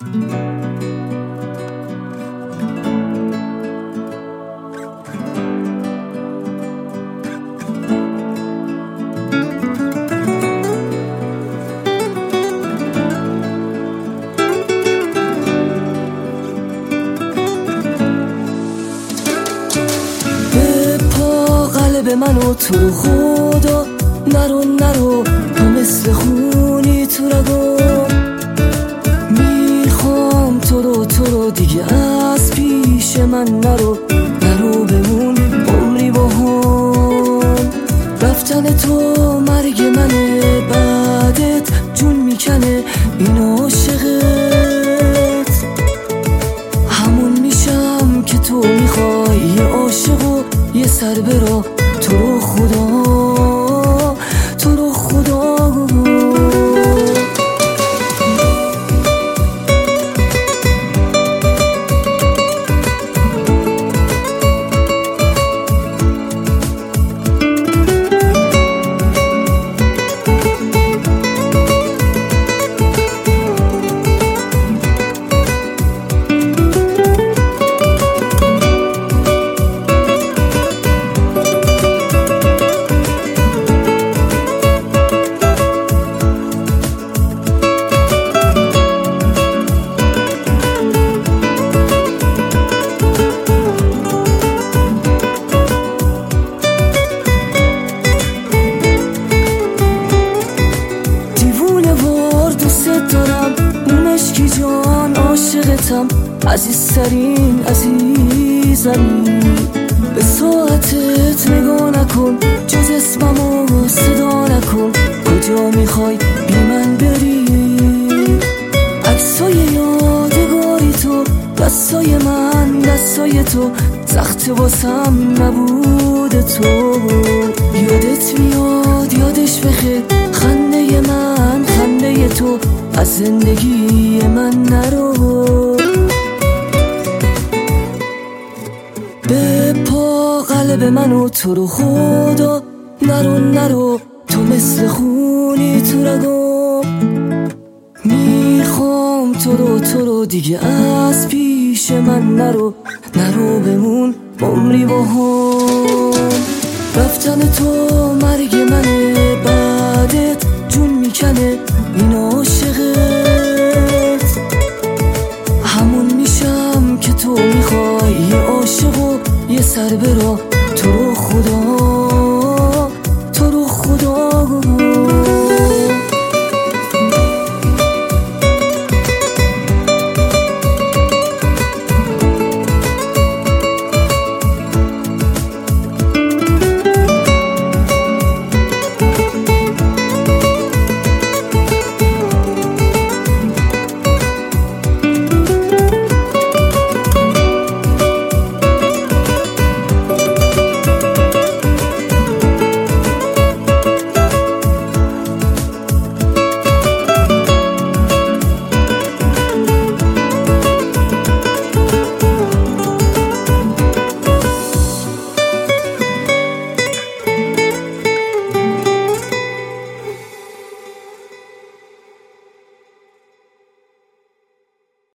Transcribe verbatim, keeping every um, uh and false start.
به من و تو خدا نرو نرو، تو مثل خونی تو رگو. میخوام تو رو تو رو دیگه از پیش من نرو نرو، بمون عمری با هم. رفتن تو مرگ منه، بعدت جون میکنه این عاشقت. همون میشم که تو میخوای، یه عاشق و یه سر برا تو رو خدا، تو رو خدا. عاشقتم عزیزترین عزیزمی. به ساعتت نگاه نکن، جز اسممو صدا نکن. کجا میخوای بی من بری؟ عکسای یادگاری تو، دستای من دستای تو، سخت واسم نبود تو. یادت میاد یادش بخیر، خنده من خنده تو، از زندگی من نرو. به پا قلب منو تو رو خدا نرو نرو، تو مثل خونی تو رگو. میخوام تو رو تو رو دیگه از پیش من نرو نرو، بمون عمری با هم. رفتن تو مرگ منه، بعدت جون میکنه این عاشقت. همون میشم که تو میخوای، یه عاشق و یه سر برا